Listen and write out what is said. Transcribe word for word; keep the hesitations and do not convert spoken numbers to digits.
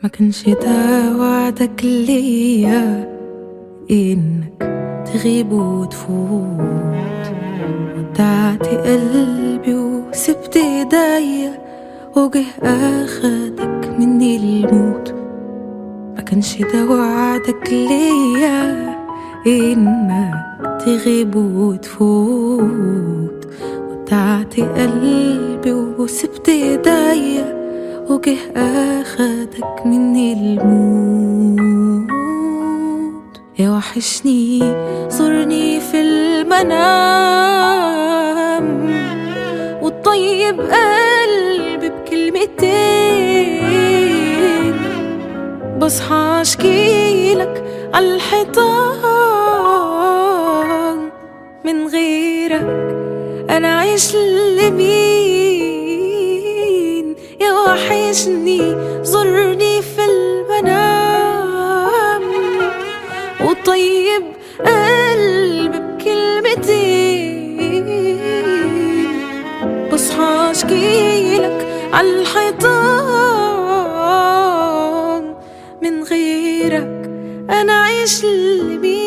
كانش ده وعدك ليا إنك تغيب وتفوت، ودعت قلبي وسبت ايديا وجه اخدك مني الموت. ما كانش ده وعدك ليا إنك تغيب وتفوت، ودعت قلبي وسبت ايديا وجه اخدك مني الموت. يا وحشني زورني في المنام وتطيب قلبي بكلمتين، بصحى اشكيلك عالحيطان. من غيرك انا عايش لمين؟ يا وحشني زورني في المنام وطيب قلبي بكلمتين، بصحى اشكيلك عالحيطان. من غيرك انا عايش لمين؟